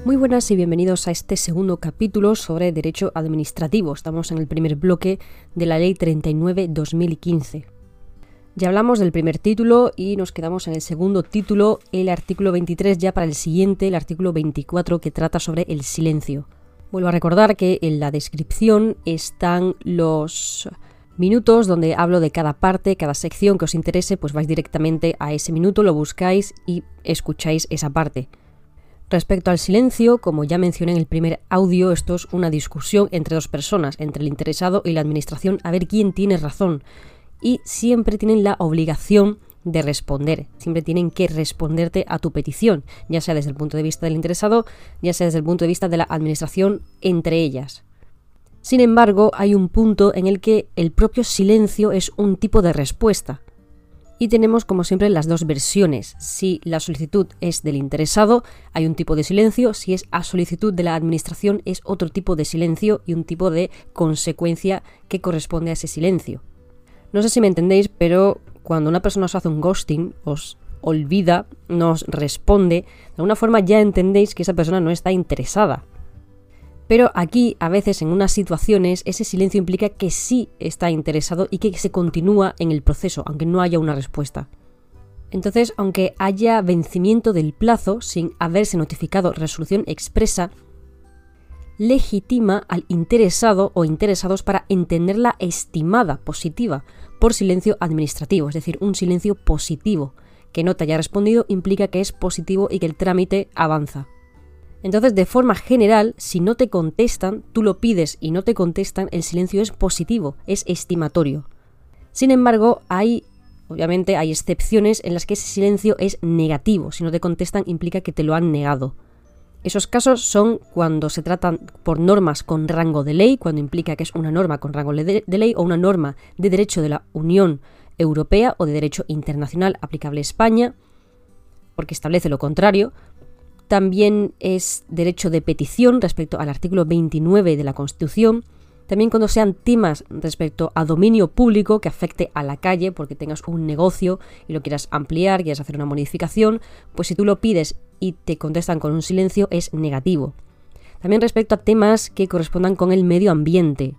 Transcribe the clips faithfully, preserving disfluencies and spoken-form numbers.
Muy buenas y bienvenidos a este segundo capítulo sobre derecho administrativo. Estamos en el primer bloque de la Ley treinta y nueve barra dos mil quince. Ya hablamos del primer título y nos quedamos en el segundo título, el artículo veintitrés, ya para el siguiente, el artículo veinticuatro, que trata sobre el silencio. Vuelvo a recordar que en la descripción están los minutos donde hablo de cada parte, cada sección que os interese, pues vais directamente a ese minuto, lo buscáis y escucháis esa parte. Respecto al silencio, como ya mencioné en el primer audio, esto es una discusión entre dos personas, entre el interesado y la administración, a ver quién tiene razón. Y siempre tienen la obligación de responder, siempre tienen que responderte a tu petición, ya sea desde el punto de vista del interesado, ya sea desde el punto de vista de la administración, entre ellas. Sin embargo, hay un punto en el que el propio silencio es un tipo de respuesta. Y tenemos, como siempre, las dos versiones. Si la solicitud es del interesado, hay un tipo de silencio. Si es a solicitud de la administración, es otro tipo de silencio y un tipo de consecuencia que corresponde a ese silencio. No sé si me entendéis, pero cuando una persona os hace un ghosting, os olvida, no os responde, de alguna forma ya entendéis que esa persona no está interesada. Pero aquí, a veces, en unas situaciones, ese silencio implica que sí está interesado y que se continúa en el proceso, aunque no haya una respuesta. Entonces, aunque haya vencimiento del plazo, sin haberse notificado resolución expresa, legitima al interesado o interesados para entenderla estimada, positiva, por silencio administrativo, es decir, un silencio positivo. Que no te haya respondido implica que es positivo y que el trámite avanza. Entonces, de forma general, si no te contestan, tú lo pides y no te contestan, el silencio es positivo, es estimatorio. Sin embargo, hay, obviamente, hay excepciones en las que ese silencio es negativo. Si no te contestan, implica que te lo han negado. Esos casos son cuando se tratan por normas con rango de ley, cuando implica que es una norma con rango de ley o una norma de derecho de la Unión Europea o de derecho internacional aplicable a España, porque establece lo contrario. También es derecho de petición respecto al artículo veintinueve de la Constitución. También cuando sean temas respecto a dominio público que afecte a la calle, porque tengas un negocio y lo quieras ampliar, quieras hacer una modificación, pues si tú lo pides y te contestan con un silencio es negativo. También respecto a temas que correspondan con el medio ambiente.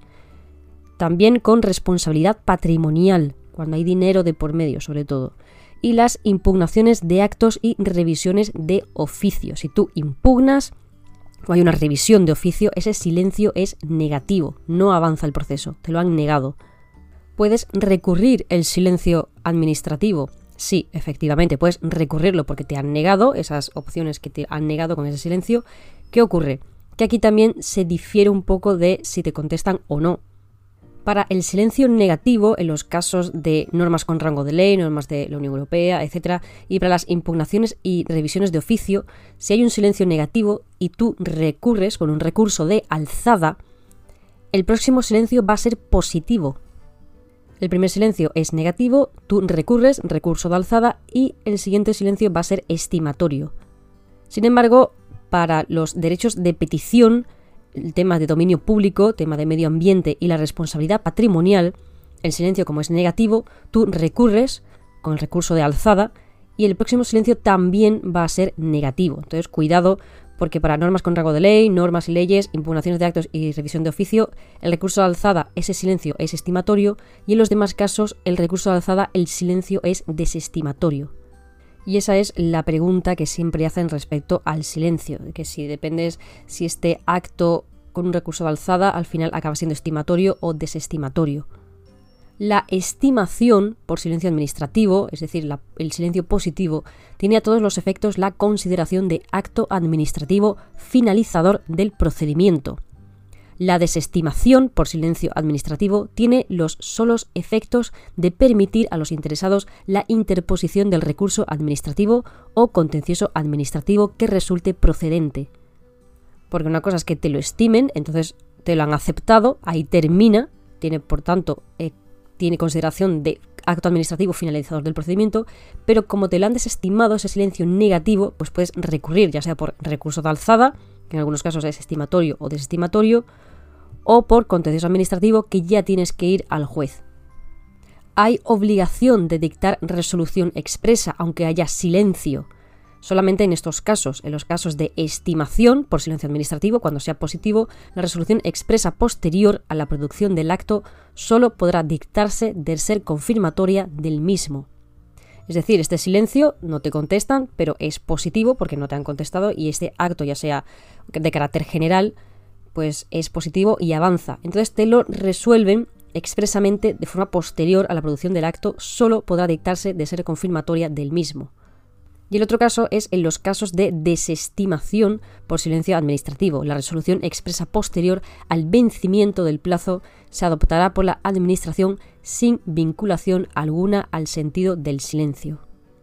También con responsabilidad patrimonial, cuando hay dinero de por medio sobre todo. Y las impugnaciones de actos y revisiones de oficio. Si tú impugnas o hay una revisión de oficio, ese silencio es negativo, no avanza el proceso, te lo han negado. ¿Puedes recurrir el silencio administrativo? Sí, efectivamente, puedes recurrirlo porque te han negado esas opciones que te han negado con ese silencio. ¿Qué ocurre? Que aquí también se difiere un poco de si te contestan o no. Para el silencio negativo, en los casos de normas con rango de ley, normas de la Unión Europea, etcétera, y para las impugnaciones y revisiones de oficio, si hay un silencio negativo y tú recurres con un recurso de alzada, el próximo silencio va a ser positivo. El primer silencio es negativo, tú recurres, recurso de alzada, y el siguiente silencio va a ser estimatorio. Sin embargo, para los derechos de petición, el tema de dominio público, tema de medio ambiente y la responsabilidad patrimonial, el silencio como es negativo, tú recurres con el recurso de alzada y el próximo silencio también va a ser negativo. Entonces, cuidado, porque para normas con rango de ley, normas y leyes, impugnaciones de actos y revisión de oficio, el recurso de alzada, ese silencio es estimatorio y en los demás casos, el recurso de alzada, el silencio es desestimatorio. Y esa es la pregunta que siempre hacen respecto al silencio, de que si dependes si este acto con un recurso de alzada al final acaba siendo estimatorio o desestimatorio. La estimación por silencio administrativo, es decir, la, el silencio positivo, tiene a todos los efectos la consideración de acto administrativo finalizador del procedimiento. La desestimación por silencio administrativo tiene los solos efectos de permitir a los interesados la interposición del recurso administrativo o contencioso administrativo que resulte procedente. Porque una cosa es que te lo estimen, entonces te lo han aceptado, ahí termina, tiene por tanto eh, tiene consideración de acto administrativo finalizador del procedimiento, pero como te lo han desestimado, ese silencio negativo, pues puedes recurrir, ya sea por recurso de alzada, que en algunos casos es estimatorio o desestimatorio, o por contencioso administrativo, que ya tienes que ir al juez. Hay obligación de dictar resolución expresa, aunque haya silencio. Solamente en estos casos, en los casos de estimación por silencio administrativo, cuando sea positivo, la resolución expresa posterior a la producción del acto solo podrá dictarse de ser confirmatoria del mismo. Es decir, este silencio no te contestan, pero es positivo porque no te han contestado y este acto, ya sea de carácter general, pues es positivo y avanza. Entonces te lo resuelven expresamente de forma posterior a la producción del acto, solo podrá dictarse de ser confirmatoria del mismo. Y el otro caso es en los casos de desestimación por silencio administrativo. La resolución expresa posterior al vencimiento del plazo se adoptará por la Administración sin vinculación alguna al sentido del silencio.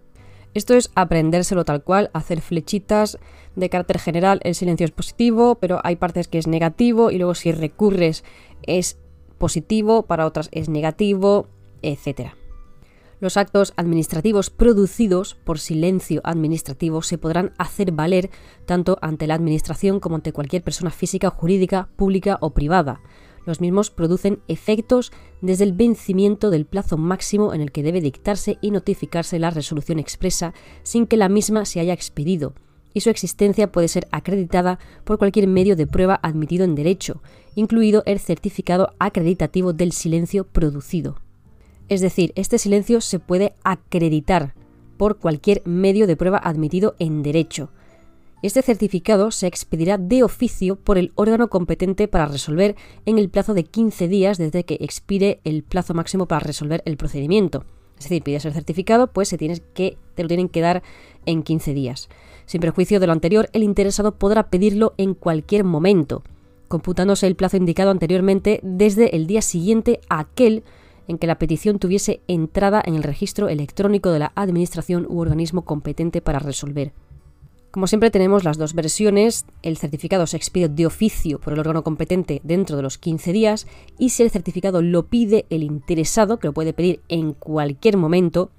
Esto es aprendérselo tal cual, hacer flechitas de carácter general. El silencio es positivo, pero hay partes que es negativo y luego si recurres es positivo, para otras es negativo, etcétera. Los actos administrativos producidos por silencio administrativo se podrán hacer valer tanto ante la Administración como ante cualquier persona física, jurídica, pública o privada. Los mismos producen efectos desde el vencimiento del plazo máximo en el que debe dictarse y notificarse la resolución expresa sin que la misma se haya expedido, y su existencia puede ser acreditada por cualquier medio de prueba admitido en derecho, incluido el certificado acreditativo del silencio producido. Es decir, este silencio se puede acreditar por cualquier medio de prueba admitido en derecho. Este certificado se expedirá de oficio por el órgano competente para resolver en el plazo de quince días desde que expire el plazo máximo para resolver el procedimiento. Es decir, pides el certificado, pues se tienes que, te lo tienen que dar en quince días. Sin perjuicio de lo anterior, el interesado podrá pedirlo en cualquier momento, computándose el plazo indicado anteriormente desde el día siguiente a aquel en que la petición tuviese entrada en el registro electrónico de la Administración u organismo competente para resolver. Como siempre tenemos las dos versiones, el certificado se expide de oficio por el órgano competente dentro de los quince días y si el certificado lo pide el interesado, que lo puede pedir en cualquier momento,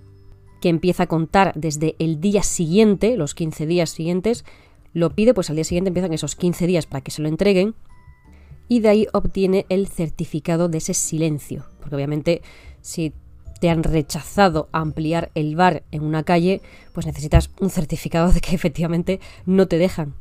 que empieza a contar desde el día siguiente, los quince días siguientes, lo pide, pues al día siguiente empiezan esos quince días para que se lo entreguen, y de ahí obtiene el certificado de ese silencio. Porque obviamente si te han rechazado ampliar el bar en una calle, pues necesitas un certificado de que efectivamente no te dejan.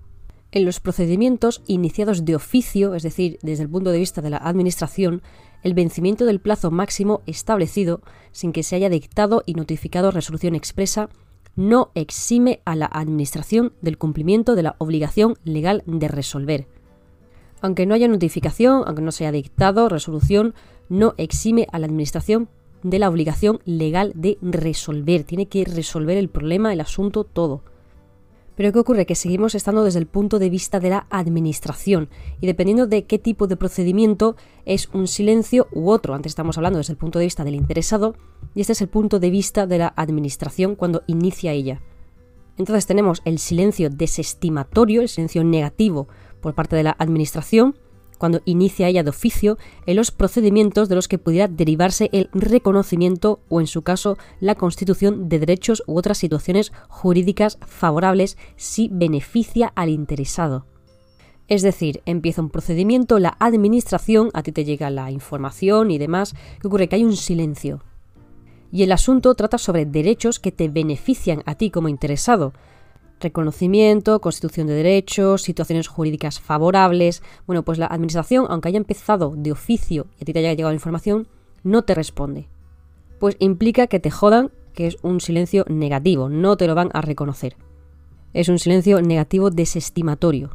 En los procedimientos iniciados de oficio, es decir, desde el punto de vista de la Administración, el vencimiento del plazo máximo establecido, sin que se haya dictado y notificado resolución expresa, no exime a la Administración del cumplimiento de la obligación legal de resolver. Aunque no haya notificación, aunque no se haya dictado resolución, no exime a la Administración de la obligación legal de resolver. Tiene que resolver el problema, el asunto, todo. Pero ¿qué ocurre? Que seguimos estando desde el punto de vista de la Administración y dependiendo de qué tipo de procedimiento es un silencio u otro. Antes estamos hablando desde el punto de vista del interesado y este es el punto de vista de la Administración cuando inicia ella. Entonces tenemos el silencio desestimatorio, el silencio negativo por parte de la Administración, cuando inicia ella de oficio en los procedimientos de los que pudiera derivarse el reconocimiento o, en su caso, la constitución de derechos u otras situaciones jurídicas favorables si beneficia al interesado. Es decir, empieza un procedimiento, la Administración, a ti te llega la información y demás, ¿qué ocurre? Que hay un silencio. Y el asunto trata sobre derechos que te benefician a ti como interesado. Reconocimiento, constitución de derechos, situaciones jurídicas favorables. Bueno, pues la Administración, aunque haya empezado de oficio y a ti te haya llegado la información, no te responde. Pues implica que te jodan, que es un silencio negativo, no te lo van a reconocer. Es un silencio negativo desestimatorio.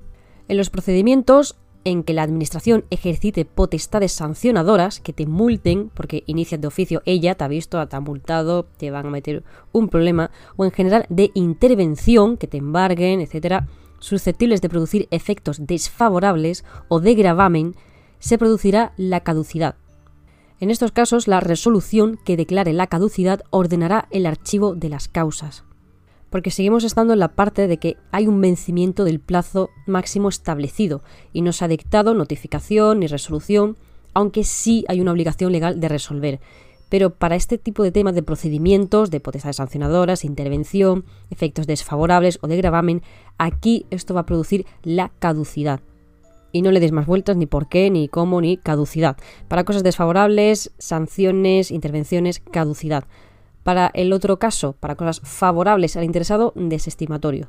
En los procedimientos en que la Administración ejercite potestades sancionadoras, que te multen, porque inicias de oficio, ella te ha visto, te ha multado, te van a meter un problema, o en general de intervención, que te embarguen, etcétera, susceptibles de producir efectos desfavorables o de gravamen, se producirá la caducidad. En estos casos, la resolución que declare la caducidad ordenará el archivo de las causas. Porque seguimos estando en la parte de que hay un vencimiento del plazo máximo establecido y no se ha dictado notificación ni resolución, aunque sí hay una obligación legal de resolver. Pero para este tipo de temas de procedimientos, de potestades sancionadoras, intervención, efectos desfavorables o de gravamen, aquí esto va a producir la caducidad. Y no le des más vueltas ni por qué, ni cómo, ni caducidad. Para cosas desfavorables, sanciones, intervenciones, caducidad. Para el otro caso, para cosas favorables al interesado, desestimatorio.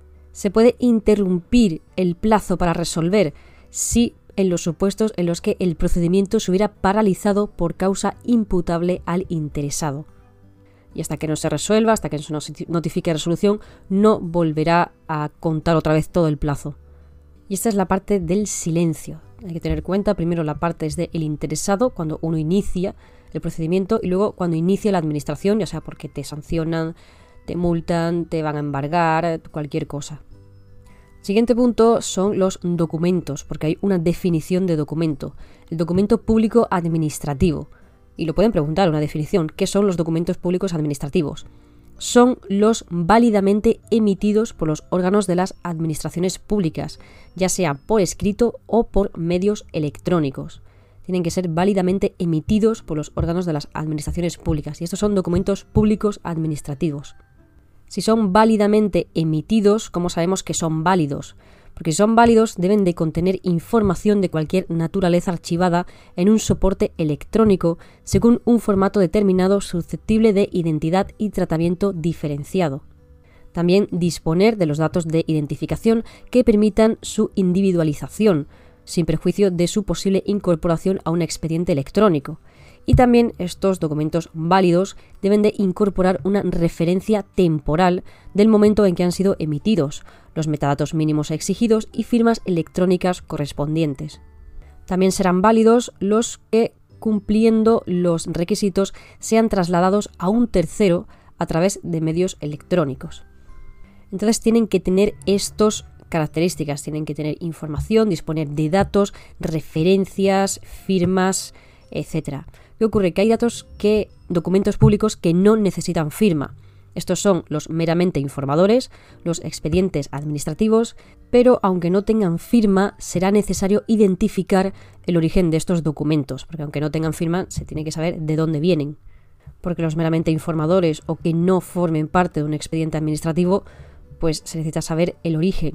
Se puede interrumpir el plazo para resolver si en los supuestos en los que el procedimiento se hubiera paralizado por causa imputable al interesado. Y hasta que no se resuelva, hasta que no se notifique resolución, no volverá a contar otra vez todo el plazo. Y esta es la parte del silencio. Hay que tener en cuenta primero la parte es del interesado, cuando uno inicia el procedimiento, y luego cuando inicia la administración, ya sea porque te sancionan, te multan, te van a embargar, cualquier cosa. Siguiente punto son los documentos, porque hay una definición de documento. El documento público administrativo. Y lo pueden preguntar, una definición. ¿Qué son los documentos públicos administrativos? Son los válidamente emitidos por los órganos de las administraciones públicas, ya sea por escrito o por medios electrónicos. Tienen que ser válidamente emitidos por los órganos de las administraciones públicas. Y estos son documentos públicos administrativos. Si son válidamente emitidos, ¿cómo sabemos que son válidos? Porque si son válidos deben de contener información de cualquier naturaleza archivada en un soporte electrónico según un formato determinado susceptible de identidad y tratamiento diferenciado. También disponer de los datos de identificación que permitan su individualización, sin perjuicio de su posible incorporación a un expediente electrónico. Y también estos documentos válidos deben de incorporar una referencia temporal del momento en que han sido emitidos, los metadatos mínimos exigidos y firmas electrónicas correspondientes. También serán válidos los que, cumpliendo los requisitos, sean trasladados a un tercero a través de medios electrónicos. Entonces tienen que tener estas características, tienen que tener información, disponer de datos, referencias, firmas, etcétera. ¿Qué ocurre? Que hay datos que, documentos públicos que no necesitan firma. Estos son los meramente informadores, los expedientes administrativos, pero aunque no tengan firma, será necesario identificar el origen de estos documentos, porque aunque no tengan firma, se tiene que saber de dónde vienen. Porque los meramente informadores o que no formen parte de un expediente administrativo, pues se necesita saber el origen.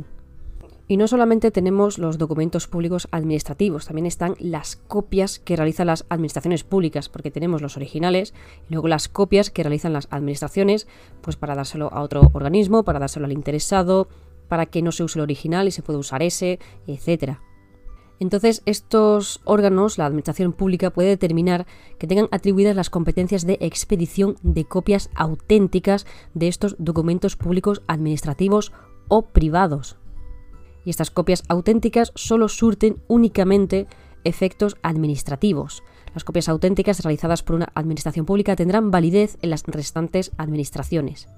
Y no solamente tenemos los documentos públicos administrativos, también están las copias que realizan las administraciones públicas, porque tenemos los originales y luego las copias que realizan las administraciones, pues para dárselo a otro organismo, para dárselo al interesado, para que no se use el original y se pueda usar ese, etcétera. Entonces, estos órganos, la administración pública, puede determinar que tengan atribuidas las competencias de expedición de copias auténticas de estos documentos públicos administrativos o privados. Y estas copias auténticas solo surten únicamente efectos administrativos. Las copias auténticas realizadas por una administración pública tendrán validez en las restantes administraciones.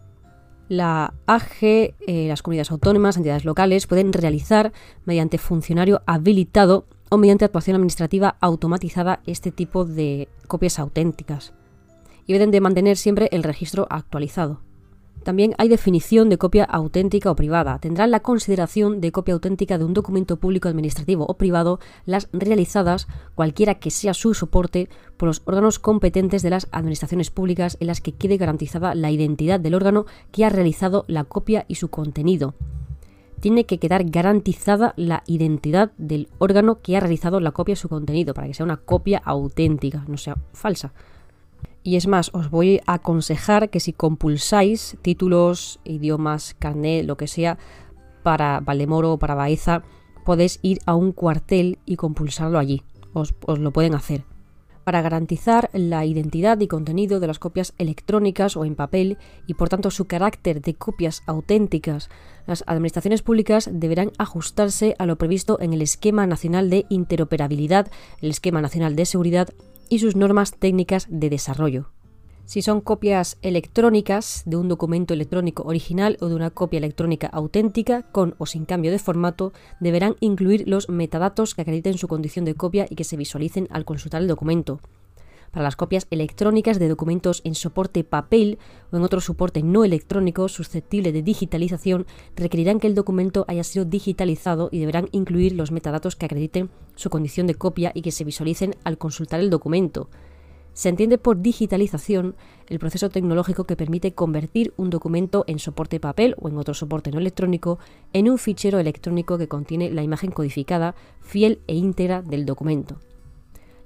La A G, eh, las comunidades autónomas, entidades locales, pueden realizar mediante funcionario habilitado o mediante actuación administrativa automatizada este tipo de copias auténticas. Y deben de mantener siempre el registro actualizado. También hay definición de copia auténtica o privada. Tendrán la consideración de copia auténtica de un documento público administrativo o privado las realizadas, cualquiera que sea su soporte, por los órganos competentes de las administraciones públicas en las que quede garantizada la identidad del órgano que ha realizado la copia y su contenido. Tiene que quedar garantizada la identidad del órgano que ha realizado la copia y su contenido, para que sea una copia auténtica, no sea falsa. Y es más, os voy a aconsejar que si compulsáis títulos, idiomas, carnet, lo que sea, para Valdemoro o para Baeza, podéis ir a un cuartel y compulsarlo allí. Os, os lo pueden hacer. Para garantizar la identidad y contenido de las copias electrónicas o en papel y por tanto su carácter de copias auténticas, las administraciones públicas deberán ajustarse a lo previsto en el Esquema Nacional de Interoperabilidad, el Esquema Nacional de Seguridad y sus normas técnicas de desarrollo. Si son copias electrónicas de un documento electrónico original o de una copia electrónica auténtica, con o sin cambio de formato, deberán incluir los metadatos que acrediten su condición de copia y que se visualicen al consultar el documento. Para las copias electrónicas de documentos en soporte papel o en otro soporte no electrónico susceptible de digitalización, requerirán que el documento haya sido digitalizado y deberán incluir los metadatos que acrediten su condición de copia y que se visualicen al consultar el documento. Se entiende por digitalización el proceso tecnológico que permite convertir un documento en soporte papel o en otro soporte no electrónico en un fichero electrónico que contiene la imagen codificada, fiel e íntegra del documento.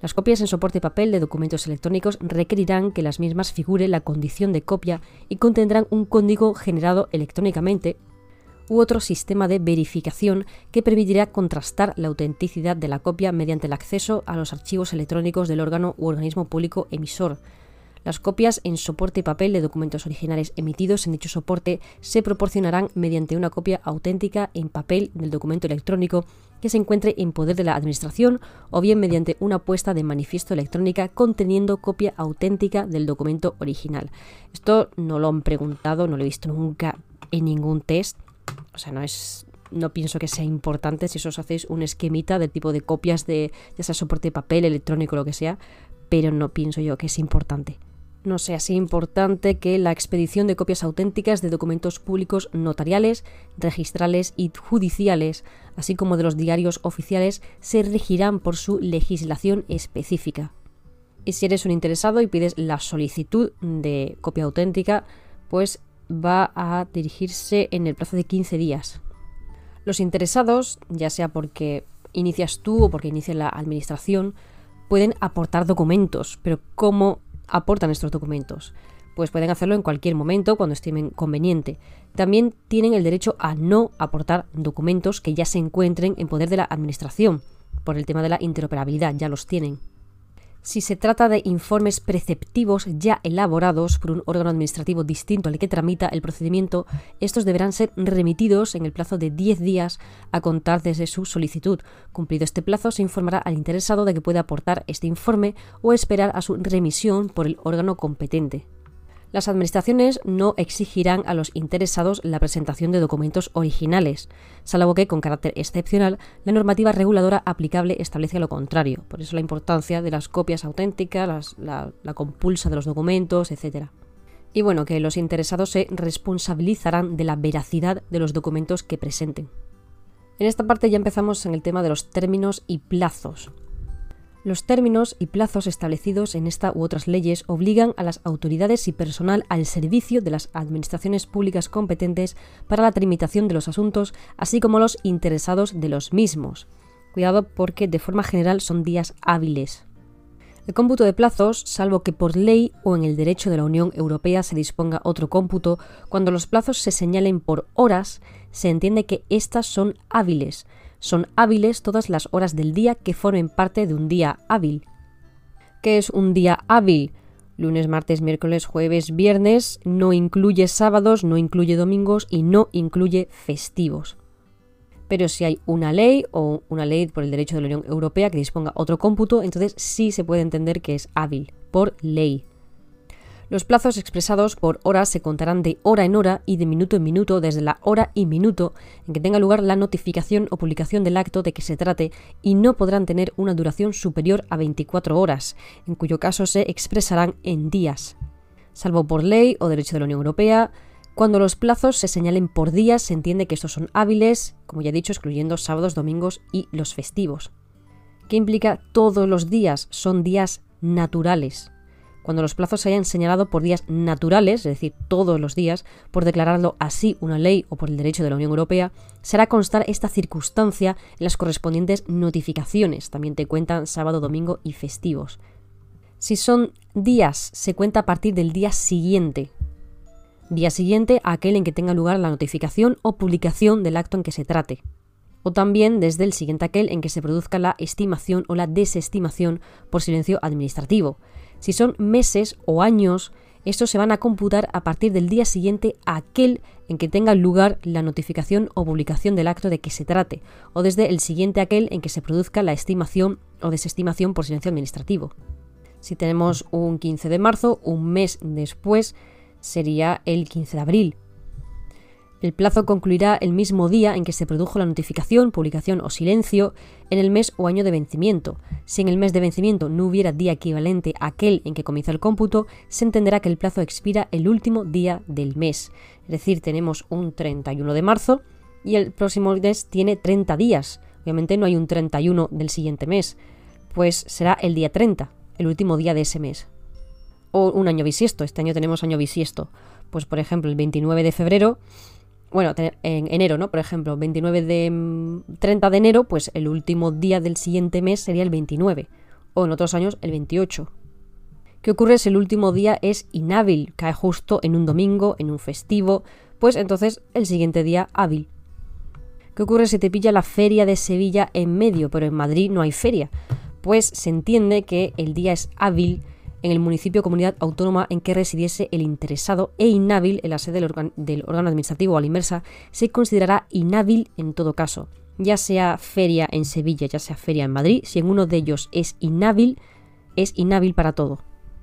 Las copias en soporte papel de documentos electrónicos requerirán que las mismas figure la condición de copia y contendrán un código generado electrónicamente u otro sistema de verificación que permitirá contrastar la autenticidad de la copia mediante el acceso a los archivos electrónicos del órgano u organismo público emisor. Las copias en soporte papel de documentos originales emitidos en dicho soporte se proporcionarán mediante una copia auténtica en papel del documento electrónico que se encuentre en poder de la Administración o bien mediante una puesta de manifiesto electrónica conteniendo copia auténtica del documento original. Esto no lo han preguntado, no lo he visto nunca en ningún test. O sea, no es, no pienso que sea importante si os hacéis un esquemita del tipo de copias de ya sea soporte de papel, electrónico, lo que sea, pero no pienso yo que es importante. No sea así importante que la expedición de copias auténticas de documentos públicos notariales, registrales y judiciales, así como de los diarios oficiales, se regirán por su legislación específica. Y si eres un interesado y pides la solicitud de copia auténtica, pues va a dirigirse en el plazo de quince días. Los interesados, ya sea porque inicias tú o porque inicia la Administración, pueden aportar documentos, pero ¿cómo aportan estos documentos? Pues pueden hacerlo en cualquier momento cuando estimen conveniente. También tienen el derecho a no aportar documentos que ya se encuentren en poder de la Administración, por el tema de la interoperabilidad, ya los tienen. Si se trata de informes preceptivos ya elaborados por un órgano administrativo distinto al que tramita el procedimiento, estos deberán ser remitidos en el plazo de diez días a contar desde su solicitud. Cumplido este plazo, se informará al interesado de que puede aportar este informe o esperar a su remisión por el órgano competente. Las administraciones no exigirán a los interesados la presentación de documentos originales, salvo que, con carácter excepcional, la normativa reguladora aplicable establece lo contrario. Por eso la importancia de las copias auténticas, las, la, la compulsa de los documentos, etcétera. Y bueno, que los interesados se responsabilizarán de la veracidad de los documentos que presenten. En esta parte ya empezamos en el tema de los términos y plazos. Los términos y plazos establecidos en esta u otras leyes obligan a las autoridades y personal al servicio de las administraciones públicas competentes para la tramitación de los asuntos, así como los interesados de los mismos. Cuidado porque de forma general son días hábiles. El cómputo de plazos, salvo que por ley o en el derecho de la Unión Europea se disponga otro cómputo, cuando los plazos se señalen por horas, se entiende que éstas son hábiles. Son hábiles todas las horas del día que formen parte de un día hábil. ¿Qué es un día hábil? Lunes, martes, miércoles, jueves, viernes, no incluye sábados, no incluye domingos y no incluye festivos. Pero si hay una ley o una ley por el derecho de la Unión Europea que disponga otro cómputo, entonces sí se puede entender que es hábil, por ley. Los plazos expresados por hora se contarán de hora en hora y de minuto en minuto desde la hora y minuto en que tenga lugar la notificación o publicación del acto de que se trate y no podrán tener una duración superior a veinticuatro horas, en cuyo caso se expresarán en días. Salvo por ley o derecho de la Unión Europea, cuando los plazos se señalen por días se entiende que estos son hábiles, como ya he dicho, excluyendo sábados, domingos y los festivos. ¿Qué implica todos los días? Son días naturales. Cuando los plazos se hayan señalado por días naturales, es decir, todos los días, por declararlo así una ley o por el derecho de la Unión Europea, será constar esta circunstancia en las correspondientes notificaciones. También te cuentan sábado, domingo y festivos. Si son días, se cuenta a partir del día siguiente. Día siguiente a aquel en que tenga lugar la notificación o publicación del acto en que se trate. O también desde el siguiente aquel en que se produzca la estimación o la desestimación por silencio administrativo. Si son meses o años, estos se van a computar a partir del día siguiente a aquel en que tenga lugar la notificación o publicación del acto de que se trate, o desde el siguiente aquel en que se produzca la estimación o desestimación por silencio administrativo. Si tenemos un quince de marzo, un mes después sería el quince de abril. El plazo concluirá el mismo día en que se produjo la notificación, publicación o silencio en el mes o año de vencimiento. Si en el mes de vencimiento no hubiera día equivalente a aquel en que comienza el cómputo, se entenderá que el plazo expira el último día del mes. Es decir, tenemos un treinta y uno de marzo y el próximo mes tiene treinta días. Obviamente no hay un treinta y uno del siguiente mes, pues será el día treinta, el último día de ese mes. O un año bisiesto, este año tenemos año bisiesto. Pues por ejemplo el veintinueve de febrero, bueno, en enero, ¿no? Por ejemplo, veintinueve de treinta de enero, pues el último día del siguiente mes sería el veintinueve. o en otros años el veintiocho. ¿Qué ocurre si el último día es inhábil? Cae justo en un domingo, en un festivo, pues entonces el siguiente día hábil. ¿Qué ocurre si te pilla la feria de Sevilla en medio, pero en Madrid no hay feria? Pues se entiende que el día es hábil en el municipio o comunidad autónoma en que residiese el interesado e inhábil en la sede del, organ- del órgano administrativo o a la inversa, se considerará inhábil en todo caso. Ya sea feria en Sevilla, ya sea feria en Madrid, si en uno de ellos es inhábil, es inhábil para todo.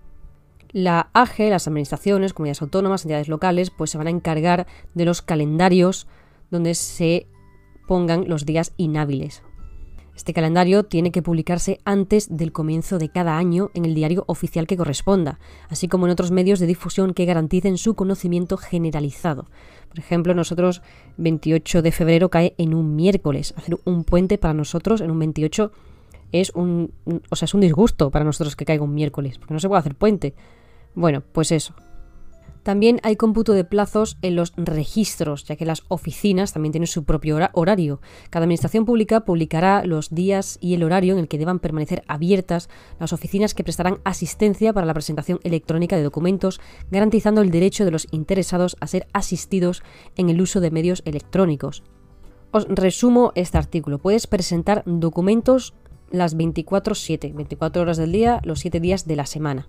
La A G E, las administraciones, comunidades autónomas, entidades locales, pues se van a encargar de los calendarios donde se pongan los días inhábiles. Este calendario tiene que publicarse antes del comienzo de cada año en el diario oficial que corresponda, así como en otros medios de difusión que garanticen su conocimiento generalizado. Por ejemplo, nosotros veintiocho de febrero cae en un miércoles. Hacer un puente para nosotros en un veintiocho es un, o sea, es un disgusto para nosotros que caiga un miércoles, porque no se puede hacer puente. Bueno, pues eso. También hay cómputo de plazos en los registros, ya que las oficinas también tienen su propio hora- horario. Cada administración pública publicará los días y el horario en el que deban permanecer abiertas las oficinas que prestarán asistencia para la presentación electrónica de documentos, garantizando el derecho de los interesados a ser asistidos en el uso de medios electrónicos. Os resumo este artículo. Puedes presentar documentos las veinticuatro siete, veinticuatro horas del día, los siete días de la semana.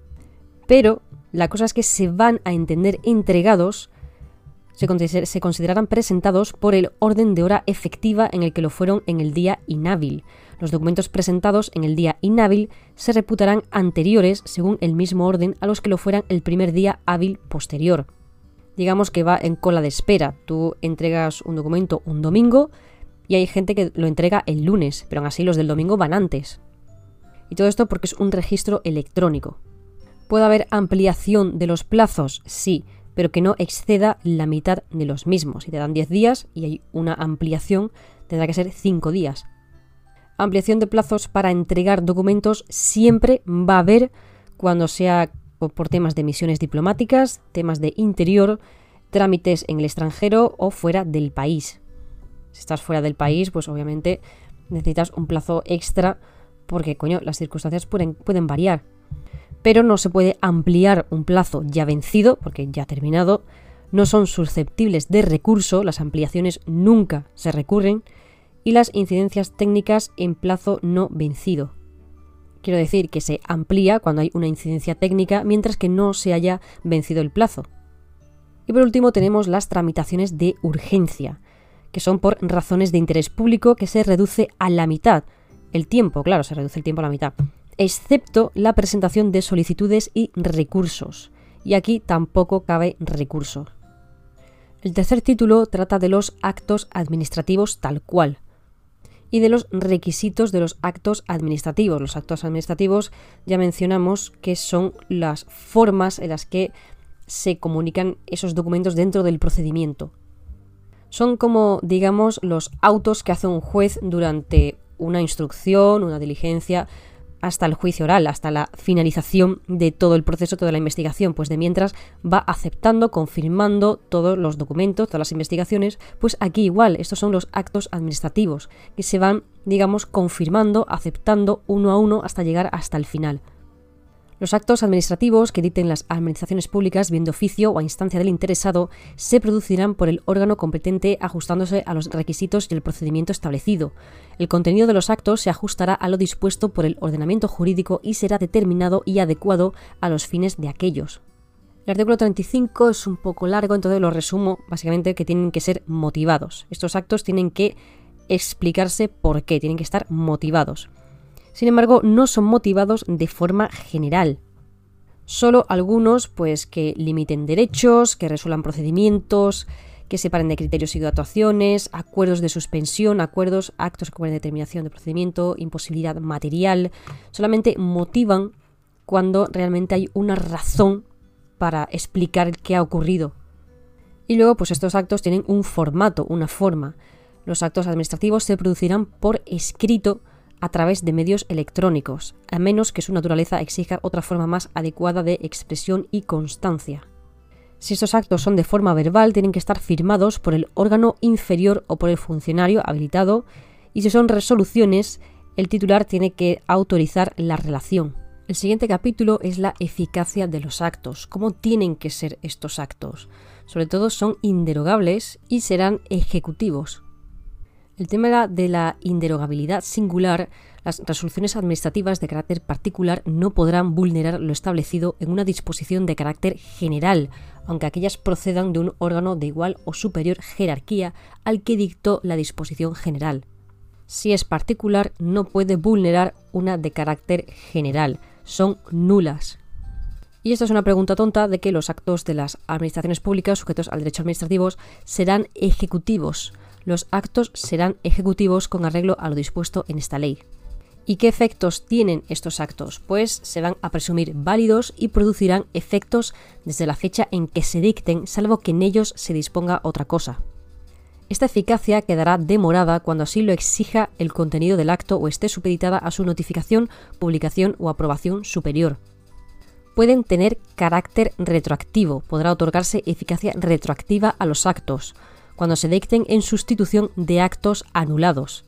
Pero la cosa es que se van a entender entregados, se, consider- se considerarán presentados por el orden de hora efectiva en el que lo fueron en el día inhábil. Los documentos presentados en el día inhábil se reputarán anteriores, según el mismo orden, a los que lo fueran el primer día hábil posterior. Digamos que va en cola de espera. Tú entregas un documento un domingo y hay gente que lo entrega el lunes, pero aún así los del domingo van antes. Y todo esto porque es un registro electrónico. ¿Puede haber ampliación de los plazos? Sí, pero que no exceda la mitad de los mismos. Si te dan diez días y hay una ampliación, tendrá que ser cinco días. Ampliación de plazos para entregar documentos siempre va a haber cuando sea por temas de misiones diplomáticas, temas de interior, trámites en el extranjero o fuera del país. Si estás fuera del país, pues obviamente necesitas un plazo extra porque, coño, las circunstancias pueden, pueden variar. Pero no se puede ampliar un plazo ya vencido, porque ya ha terminado, no son susceptibles de recurso, las ampliaciones nunca se recurren, y las incidencias técnicas en plazo no vencido. Quiero decir que se amplía cuando hay una incidencia técnica, mientras que no se haya vencido el plazo. Y por último tenemos las tramitaciones de urgencia, que son por razones de interés público que se reduce a la mitad. El tiempo, claro, se reduce el tiempo a la mitad. Excepto la presentación de solicitudes y recursos. Y aquí tampoco cabe recurso. El tercer título trata de los actos administrativos tal cual y de los requisitos de los actos administrativos. Los actos administrativos ya mencionamos que son las formas en las que se comunican esos documentos dentro del procedimiento. Son como, digamos, los autos que hace un juez durante una instrucción, una diligencia, hasta el juicio oral, hasta la finalización de todo el proceso, toda la investigación, pues de mientras va aceptando, confirmando todos los documentos, todas las investigaciones, pues aquí igual, estos son los actos administrativos, que se van, digamos, confirmando, aceptando uno a uno hasta llegar hasta el final. Los actos administrativos que dicten las administraciones públicas, bien de oficio o a instancia del interesado, se producirán por el órgano competente ajustándose a los requisitos y el procedimiento establecido. El contenido de los actos se ajustará a lo dispuesto por el ordenamiento jurídico y será determinado y adecuado a los fines de aquellos. El artículo treinta y cinco es un poco largo, entonces lo resumo básicamente que tienen que ser motivados. Estos actos tienen que explicarse por qué, tienen que estar motivados. Sin embargo, no son motivados de forma general. Solo algunos, pues, que limiten derechos, que resuelvan procedimientos, que separen de criterios y de actuaciones, acuerdos de suspensión, acuerdos, actos como de determinación de procedimiento, imposibilidad material, solamente motivan cuando realmente hay una razón para explicar qué ha ocurrido. Y luego, pues estos actos tienen un formato, una forma. Los actos administrativos se producirán por escrito a través de medios electrónicos, a menos que su naturaleza exija otra forma más adecuada de expresión y constancia. Si estos actos son de forma verbal, tienen que estar firmados por el órgano inferior o por el funcionario habilitado, y si son resoluciones, el titular tiene que autorizar la relación. El siguiente capítulo es la eficacia de los actos. ¿Cómo tienen que ser estos actos? Sobre todo son inderogables y serán ejecutivos. El tema de la inderogabilidad singular, las resoluciones administrativas de carácter particular no podrán vulnerar lo establecido en una disposición de carácter general, aunque aquellas procedan de un órgano de igual o superior jerarquía al que dictó la disposición general. Si es particular, no puede vulnerar una de carácter general. Son nulas. Y esta es una pregunta tonta de que los actos de las administraciones públicas sujetos al derecho administrativo serán ejecutivos. Los actos serán ejecutivos con arreglo a lo dispuesto en esta ley. ¿Y qué efectos tienen estos actos? Pues se van a presumir válidos y producirán efectos desde la fecha en que se dicten, salvo que en ellos se disponga otra cosa. Esta eficacia quedará demorada cuando así lo exija el contenido del acto o esté supeditada a su notificación, publicación o aprobación superior. Pueden tener carácter retroactivo, podrá otorgarse eficacia retroactiva a los actos, cuando se dicten en sustitución de actos anulados,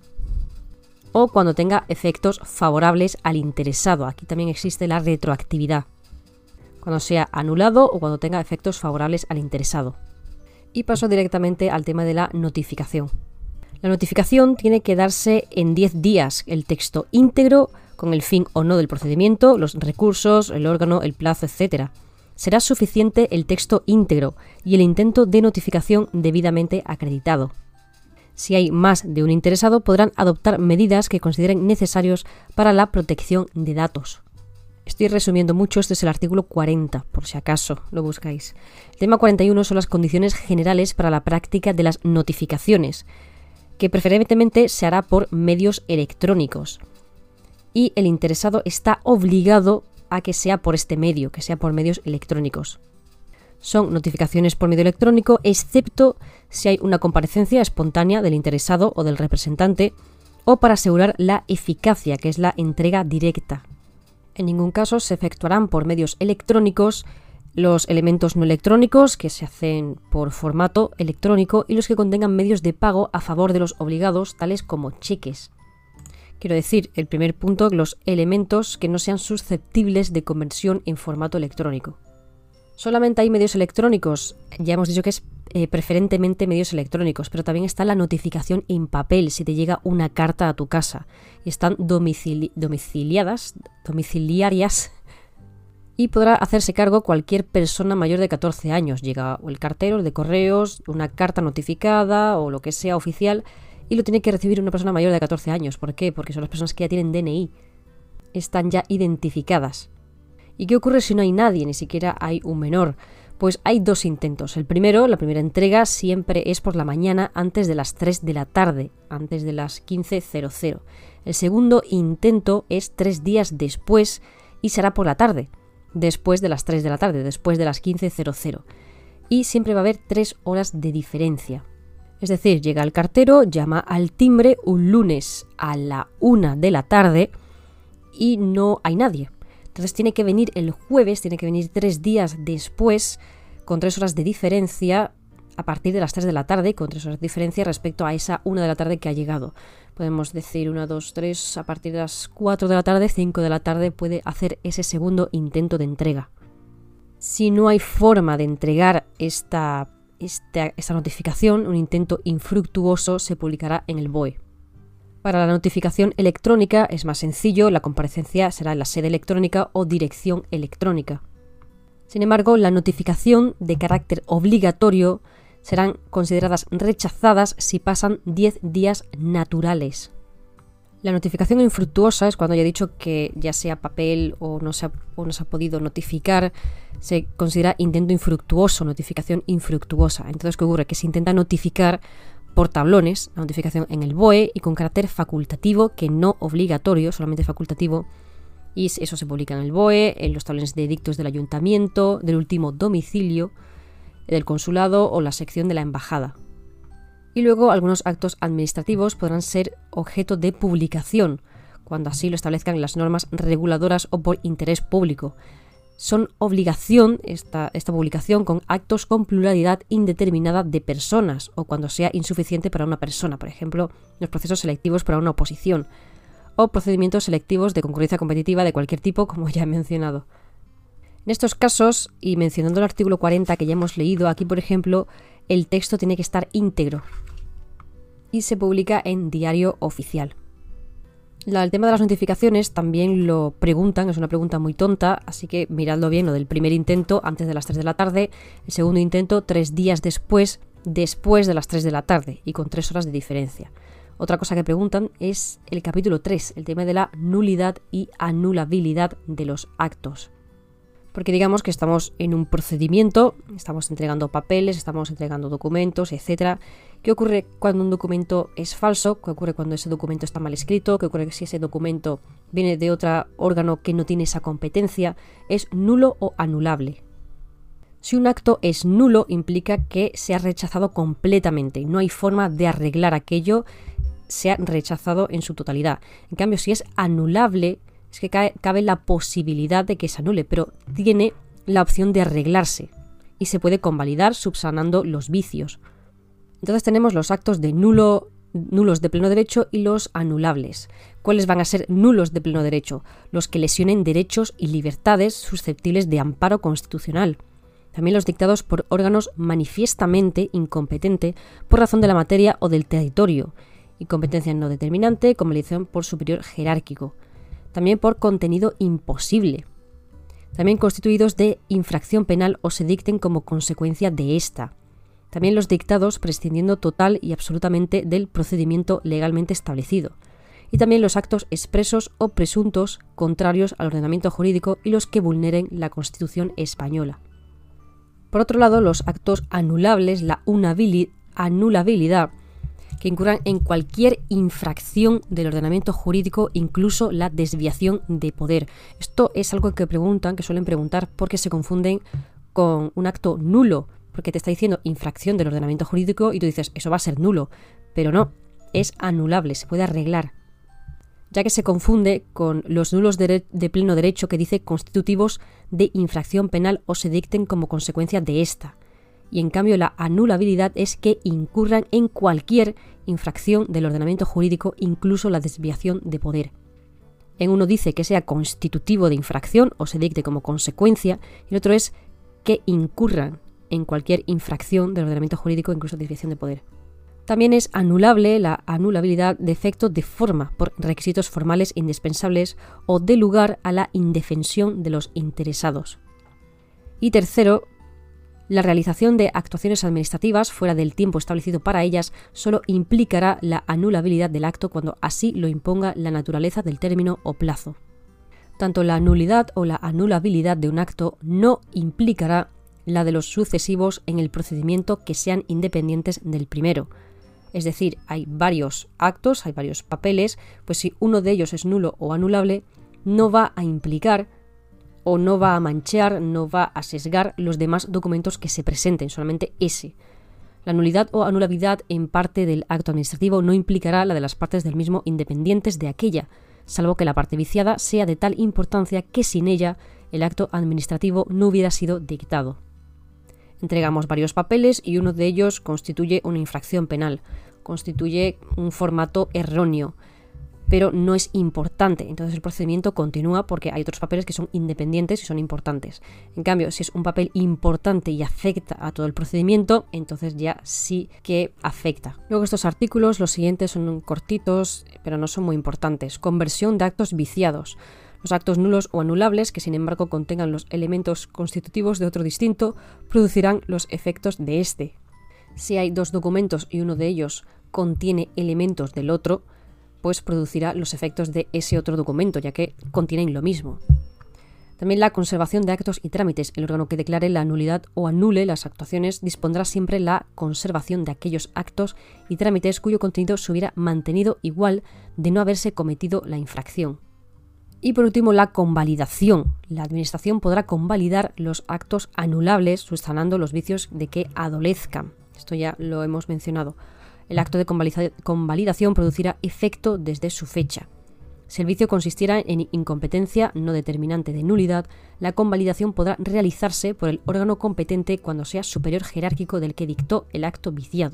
o cuando tenga efectos favorables al interesado. Aquí también existe la retroactividad, cuando sea anulado o cuando tenga efectos favorables al interesado. Y paso directamente al tema de la notificación. La notificación tiene que darse en diez días, el texto íntegro, con el fin o no del procedimiento, los recursos, el órgano, el plazo, etcétera. Será suficiente el texto íntegro y el intento de notificación debidamente acreditado. Si hay más de un interesado, podrán adoptar medidas que consideren necesarios para la protección de datos. Estoy resumiendo mucho, este es el artículo cuarenta, por si acaso lo buscáis. El tema cuarenta y uno son las condiciones generales para la práctica de las notificaciones, que preferentemente se hará por medios electrónicos. Y el interesado está obligado a que sea por este medio, que sea por medios electrónicos. Son notificaciones por medio electrónico, excepto si hay una comparecencia espontánea del interesado o del representante, o para asegurar la eficacia, que es la entrega directa. En ningún caso se efectuarán por medios electrónicos los elementos no electrónicos, que se hacen por formato electrónico, y los que contengan medios de pago a favor de los obligados, tales como cheques. Quiero decir, el primer punto, los elementos que no sean susceptibles de conversión en formato electrónico. Solamente hay medios electrónicos, ya hemos dicho que es eh, preferentemente medios electrónicos, pero también está la notificación en papel, si te llega una carta a tu casa, y están domicili- domiciliadas, domiciliarias, y podrá hacerse cargo cualquier persona mayor de catorce años. Llega o el cartero, el de correos, una carta notificada o lo que sea oficial, y lo tiene que recibir una persona mayor de catorce años. ¿Por qué? Porque son las personas que ya tienen D N I. Están ya identificadas. ¿Y qué ocurre si no hay nadie? Ni siquiera hay un menor. Pues hay dos intentos. El primero, la primera entrega, siempre es por la mañana antes de las tres de la tarde, antes de las quince cero cero. El segundo intento es tres días después y será por la tarde, después de las tres de la tarde, después de las quince cero cero. Y siempre va a haber tres horas de diferencia. Es decir, llega el cartero, llama al timbre un lunes a la una de la tarde y no hay nadie. Entonces tiene que venir el jueves, tiene que venir tres días después, con tres horas de diferencia, a partir de las tres de la tarde, con tres horas de diferencia respecto a esa una de la tarde que ha llegado. Podemos decir una, dos, tres, a partir de las cuatro de la tarde, cinco de la tarde puede hacer ese segundo intento de entrega. Si no hay forma de entregar esta Esta, esta notificación, un intento infructuoso se publicará en el B O E. Para la notificación electrónica es más sencillo, la comparecencia será en la sede electrónica o dirección electrónica. Sin embargo, la notificación de carácter obligatorio serán consideradas rechazadas si pasan diez días naturales. La notificación infructuosa es cuando ya he dicho que ya sea papel o no se ha, o no se ha podido notificar, se considera intento infructuoso, notificación infructuosa. Entonces, ¿qué ocurre? Que se intenta notificar por tablones, la notificación en el B O E y con carácter facultativo, que no obligatorio, solamente facultativo, y eso se publica en el B O E, en los tablones de edictos del ayuntamiento, del último domicilio, del consulado o la sección de la embajada. Y luego algunos actos administrativos podrán ser objeto de publicación, cuando así lo establezcan las normas reguladoras o por interés público. Son obligación esta, esta publicación con actos con pluralidad indeterminada de personas o cuando sea insuficiente para una persona, por ejemplo, los procesos selectivos para una oposición, o procedimientos selectivos de concurrencia competitiva de cualquier tipo, como ya he mencionado. En estos casos, y mencionando el artículo cuarenta que ya hemos leído, aquí por ejemplo, el texto tiene que estar íntegro y se publica en Diario Oficial. La, el tema de las notificaciones también lo preguntan, es una pregunta muy tonta, así que miradlo bien, lo del primer intento antes de las tres de la tarde, el segundo intento tres días después, después de las tres de la tarde y con tres horas de diferencia. Otra cosa que preguntan es el capítulo tres, el tema de la nulidad y anulabilidad de los actos. Porque digamos que estamos en un procedimiento, estamos entregando papeles, estamos entregando documentos, etcétera. ¿Qué ocurre cuando un documento es falso? ¿Qué ocurre cuando ese documento está mal escrito? ¿Qué ocurre si ese documento viene de otro órgano que no tiene esa competencia? ¿Es nulo o anulable? Si un acto es nulo, implica que se ha rechazado completamente. No hay forma de arreglar aquello, se ha rechazado en su totalidad. En cambio, si es anulable, es que cabe, cabe la posibilidad de que se anule, pero tiene la opción de arreglarse y se puede convalidar subsanando los vicios. Entonces tenemos los actos de nulo, nulos de pleno derecho y los anulables. ¿Cuáles van a ser nulos de pleno derecho? Los que lesionen derechos y libertades susceptibles de amparo constitucional. También los dictados por órganos manifiestamente incompetentes por razón de la materia o del territorio, incompetencia no determinante, convalidación por superior jerárquico. También por contenido imposible. También constituidos de infracción penal o se dicten como consecuencia de esta. También los dictados prescindiendo total y absolutamente del procedimiento legalmente establecido. Y también los actos expresos o presuntos contrarios al ordenamiento jurídico y los que vulneren la Constitución española. Por otro lado, los actos anulables, la anulabilidad, que incurran en cualquier infracción del ordenamiento jurídico, incluso la desviación de poder. Esto es algo que preguntan, que suelen preguntar, porque se confunden con un acto nulo, porque te está diciendo infracción del ordenamiento jurídico y tú dices, eso va a ser nulo, pero no, es anulable, se puede arreglar, ya que se confunde con los nulos de, de pleno derecho que dice constitutivos de infracción penal o se dicten como consecuencia de esta. Y en cambio la anulabilidad es que incurran en cualquier infracción del ordenamiento jurídico, incluso la desviación de poder. En uno dice que sea constitutivo de infracción o se dicte como consecuencia, y el otro es que incurran en cualquier infracción del ordenamiento jurídico, incluso desviación de poder. También es anulable la anulabilidad de efecto de forma por requisitos formales indispensables o de lugar a la indefensión de los interesados. Y tercero, la realización de actuaciones administrativas fuera del tiempo establecido para ellas solo implicará la anulabilidad del acto cuando así lo imponga la naturaleza del término o plazo. Tanto la nulidad o la anulabilidad de un acto no implicará la de los sucesivos en el procedimiento que sean independientes del primero. Es decir, hay varios actos, hay varios papeles, pues si uno de ellos es nulo o anulable, no va a implicar o no va a manchar, no va a sesgar los demás documentos que se presenten, solamente ese. La nulidad o anulabilidad en parte del acto administrativo no implicará la de las partes del mismo independientes de aquella, salvo que la parte viciada sea de tal importancia que sin ella el acto administrativo no hubiera sido dictado. Entregamos varios papeles y uno de ellos constituye una infracción penal, constituye un formato erróneo, pero no es importante. Entonces el procedimiento continúa porque hay otros papeles que son independientes y son importantes. En cambio, si es un papel importante y afecta a todo el procedimiento, entonces ya sí que afecta. Luego estos artículos, los siguientes son cortitos, pero no son muy importantes. Conversión de actos viciados. Los actos nulos o anulables, que sin embargo contengan los elementos constitutivos de otro distinto, producirán los efectos de este. Si hay dos documentos y uno de ellos contiene elementos del otro, pues producirá los efectos de ese otro documento, ya que contienen lo mismo. También la conservación de actos y trámites. El órgano que declare la nulidad o anule las actuaciones dispondrá siempre la conservación de aquellos actos y trámites cuyo contenido se hubiera mantenido igual de no haberse cometido la infracción. Y por último, la convalidación. La Administración podrá convalidar los actos anulables subsanando los vicios de que adolezcan. Esto ya lo hemos mencionado. El acto de convalidación producirá efecto desde su fecha. Si el vicio consistiera en incompetencia no determinante de nulidad, la convalidación podrá realizarse por el órgano competente cuando sea superior jerárquico del que dictó el acto viciado.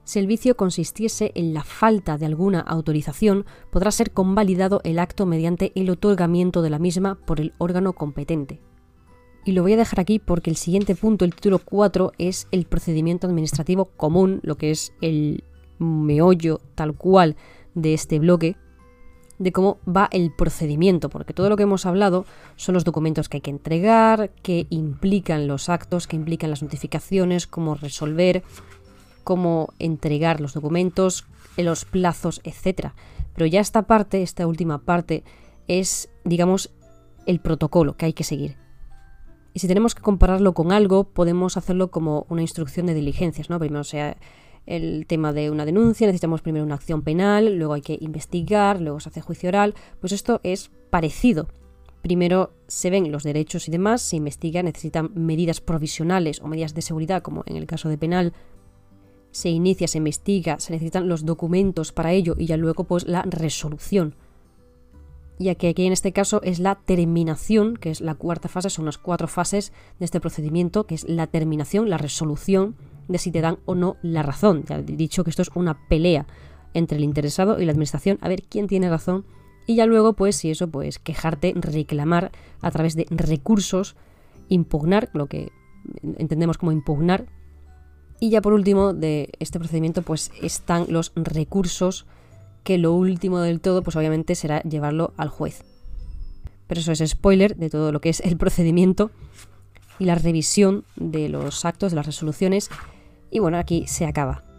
Si el vicio consistiese en la falta de alguna autorización, podrá ser convalidado el acto mediante el otorgamiento de la misma por el órgano competente. Y lo voy a dejar aquí porque el siguiente punto, el título cuatro, es el procedimiento administrativo común, lo que es el meollo tal cual de este bloque, de cómo va el procedimiento, porque todo lo que hemos hablado son los documentos que hay que entregar, que implican los actos, que implican las notificaciones, cómo resolver, cómo entregar los documentos, los plazos, etcétera. Pero ya esta parte, esta última parte, es, digamos, el protocolo que hay que seguir. Y si tenemos que compararlo con algo, podemos hacerlo como una instrucción de diligencias, ¿no? Primero sea el tema de una denuncia, necesitamos primero una acción penal, luego hay que investigar, luego se hace juicio oral. Pues esto es parecido. Primero se ven los derechos y demás, se investiga, necesitan medidas provisionales o medidas de seguridad, como en el caso de penal. Se inicia, se investiga, se necesitan los documentos para ello y ya luego pues la resolución. Ya que aquí en este caso es la terminación, que es la cuarta fase, son las cuatro fases de este procedimiento, que es la terminación, la resolución de si te dan o no la razón. Ya he dicho que esto es una pelea entre el interesado y la administración, a ver quién tiene razón, y ya luego pues si eso, pues quejarte, reclamar a través de recursos, impugnar, lo que entendemos como impugnar. Y ya por último de este procedimiento pues están los recursos, que lo último del todo pues obviamente será llevarlo al juez. Pero eso es spoiler de todo lo que es el procedimiento y la revisión de los actos, de las resoluciones, y bueno, aquí se acaba.